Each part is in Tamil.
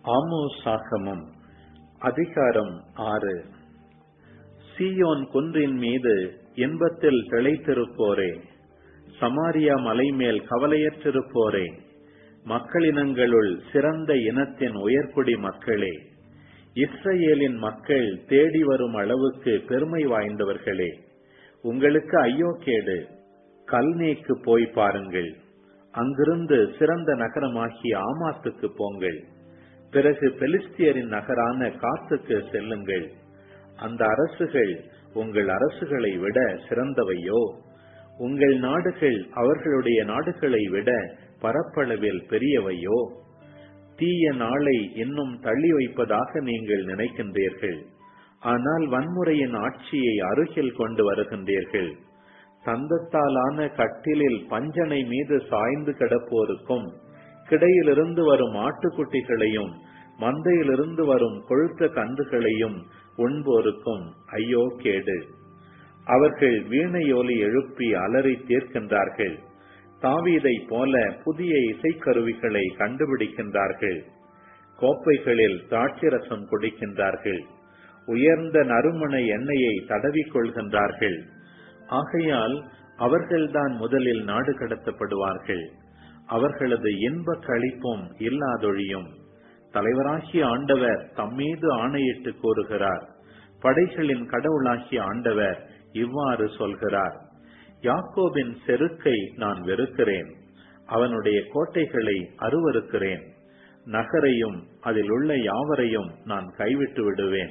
ஆமோஸாகமம் அதிகாரம் 6. சீயோன் குன்றின் மீது இன்பத்தில் திளைத்திருப்போரே, சமாரியா மலைமேல் கவலையற்றிருப்போரே, மக்களினங்களுள் சிறந்த இனத்தின் உயர்குடி மக்களே, இஸ்ரவேலின் மக்கள் தேடி வரும் அளவுக்கு பெருமை வாய்ந்தவர்களே, உங்களுக்கு ஐயோ கேடு! கல்னேக்கு போய் பாருங்கள். அங்கிருந்து சிறந்த நகரமாகிய ஆமாத்துக்கு போங்கள். பிறகு பெலிஸ்தியரின் நகரான காத்துக்கு செல்லுங்கள். அந்த அரசுகள் உங்கள் அரசுகளை விட சிறந்தவையோ? உங்கள் நாடுகள் அவர்களுடைய நாடுகளை விட பரப்பளவில் பெரியவையோ? தீய நாளை இன்னும் தள்ளி வைப்பதாக நீங்கள் நினைக்கின்றீர்கள். ஆனால் வன்முறையின் ஆட்சியை அருகில் கொண்டு வருகின்றீர்கள். தந்தத்தாலான கட்டிலில் பஞ்சனை மீது சாய்ந்து கிடப்போருக்கும், கிடையிலிருந்து வரும் ஆட்டுக்குட்டிகளையும் மந்தையிலிருந்து வரும் கொழுத்த கன்றுகளையும் உண்போருக்கும் ஐயோ கேடு! அவர்கள் வீணையோலி எழுப்பி அலறி தீர்க்கின்றார்கள். தாவீதை போல புதிய இசைக்கருவிகளை கண்டுபிடிக்கின்றார்கள். கோப்பைகளில் திராட்சரசம் குடிக்கின்றார்கள். உயர்ந்த நறுமண எண்ணெயை தடவிக்கொள்கின்றார்கள். ஆகையால் அவர்கள்தான் முதலில் நாடு கடத்தப்படுவார்கள். அவர்களது இன்ப களிப்பும் இல்லாதொழியும். தலைவராகிய ஆண்டவர் தம்மீது ஆணையிட்டு கூறுகிறார். படைகளின் கடவுளாகிய ஆண்டவர் இவ்வாறு சொல்கிறார்: யாக்கோபின் செருக்கை நான் வெறுக்கிறேன், அவனுடைய கோட்டைகளை அருவருக்கிறேன். நகரையும் அதில் உள்ள யாவரையும் நான் கைவிட்டு விடுவேன்.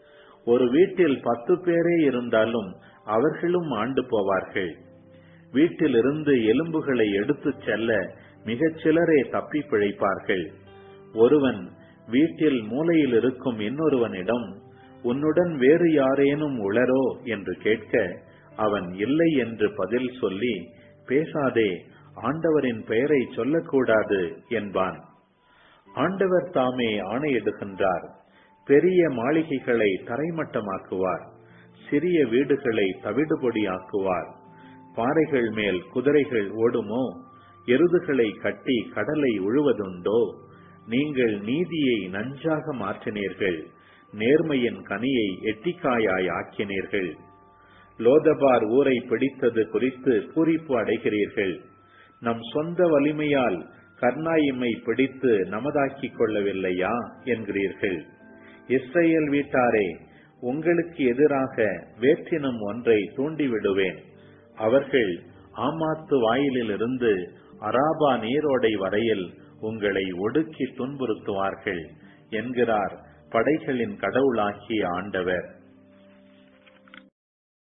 ஒரு வீட்டில் 10 பேரே இருந்தாலும் அவர்களும் ஆண்டு போவார்கள். வீட்டிலிருந்து எலும்புகளை எடுத்துச் செல்ல மிகச் சிலரே தப்பி பிழைப்பார்கள். ஒருவன் வீட்டில் மூலையில் இருக்கும் இன்னொருவனிடம், உன்னுடன் வேறு யாரேனும் உளரோ என்று கேட்க, அவன் இல்லை என்று பதில் சொல்லி, பேசாதே, ஆண்டவரின் பெயரை சொல்லக்கூடாது என்பான். ஆண்டவர் தாமே ஆணையிடுகின்றார். பெரிய மாளிகைகளை தரைமட்டமாக்குவார், சிறிய வீடுகளை தவிடுபொடியாக்குவார். பாறைகள் மேல் குதிரைகள் ஓடுமோ? எருதுகளை கட்டி கடலை உழுவதுண்டோ? நீங்கள் நீதியை நஞ்சாக மாற்றினீர்கள், நேர்மையின் கனியை எட்டிக்காயாய் ஆக்கினீர்கள். லோதபார் ஊரை பிடித்தது குறித்து பூரிப்பு அடைகிறீர்கள். நம் சொந்த வலிமையால் கர்னாயிமை பிடித்து நமதாக்கிக் கொள்ளவில்லையா என்கிறீர்கள். இஸ்ரவேல் வீட்டாரே, உங்களுக்கு எதிராக வேற்றினம் ஒன்றை தூண்டிவிடுவேன். அவர்கள் ஆமாத்து வாயிலில் இருந்து அராபா நீரோடை வரையில் உங்களை ஒடுக்கி துன்புறுத்துவார்கள் என்கிறார் படைகளின் கடவுளாகிய ஆண்டவர்.